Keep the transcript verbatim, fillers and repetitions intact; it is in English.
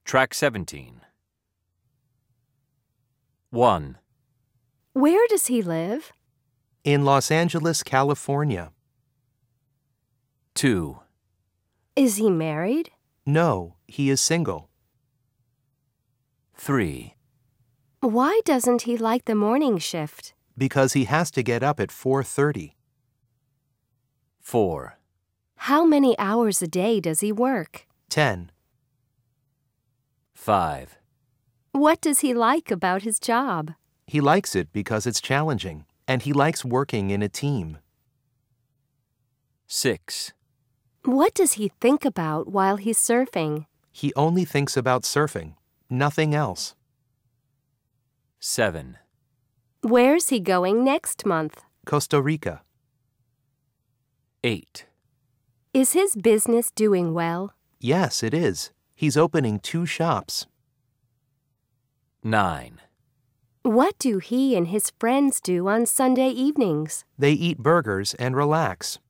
Track seventeen. one. Where does he live? In Los Angeles, California. two. Is he married? No, he is single. three. Why doesn't he like the morning shift? Because he has to get up at four thirty. four. How many hours a day does he work? ten. five. What does he like about his job? He likes it because it's challenging, and he likes working in a team. six. What does he think about while he's surfing? He only thinks about surfing, nothing else. seven. Where's he going next month? Costa Rica. eight. Is his business doing well? Yes, it is. He's opening two shops. nine. What do he and his friends do on Sunday evenings? They eat burgers and relax.